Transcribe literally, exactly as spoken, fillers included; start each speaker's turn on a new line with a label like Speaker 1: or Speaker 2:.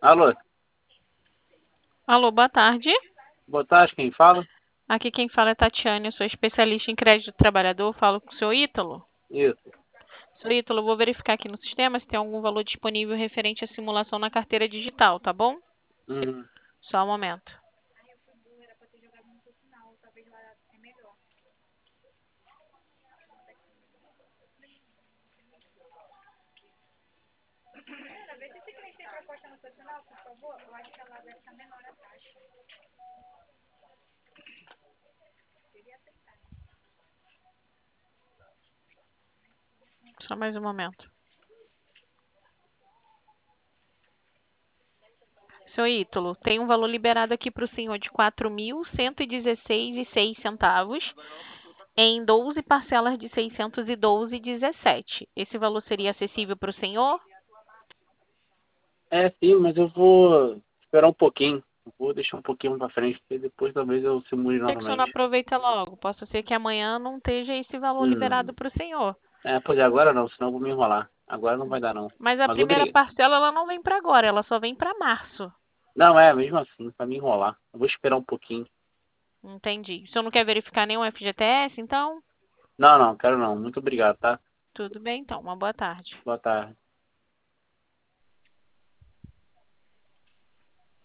Speaker 1: Alô,
Speaker 2: Alô, boa tarde.
Speaker 1: boa tarde, quem fala?
Speaker 2: Aqui quem fala é Tatiane, eu sou especialista em crédito do trabalhador. Falo com o senhor Ítalo.
Speaker 1: Isso.
Speaker 2: Senhor Ítalo, eu vou verificar aqui no sistema se tem algum valor disponível referente à simulação na carteira digital, tá bom?
Speaker 1: Hum,
Speaker 2: Só um momento. Só mais um momento. Senhor Ítalo, tem um valor liberado aqui para o senhor de quatro mil cento e dezesseis e seis centavos em doze parcelas de seiscentos e doze e dezessete. Esse valor seria acessível para o senhor?
Speaker 1: é sim, mas eu vou esperar um pouquinho. Eu vou deixar um pouquinho pra frente, porque depois talvez eu simule
Speaker 2: Por que, que o senhor não
Speaker 1: novamente.
Speaker 2: aproveita logo? Posso ser que amanhã não esteja esse valor liberado
Speaker 1: Hum,
Speaker 2: para o senhor.
Speaker 1: é, pois é, agora não, senão eu vou me enrolar. Agora não vai dar não.
Speaker 2: Mas a
Speaker 1: Mas
Speaker 2: primeira
Speaker 1: obrigado.
Speaker 2: parcela ela não vem para agora, ela só vem para março.
Speaker 1: Não, é, mesmo assim, pra me enrolar. Eu vou esperar um pouquinho.
Speaker 2: Entendi. O senhor não quer verificar nenhum F G T S, então?
Speaker 1: Não, não, quero não. Muito obrigado, tá?
Speaker 2: Tudo bem, então. Uma boa tarde.
Speaker 1: Boa tarde.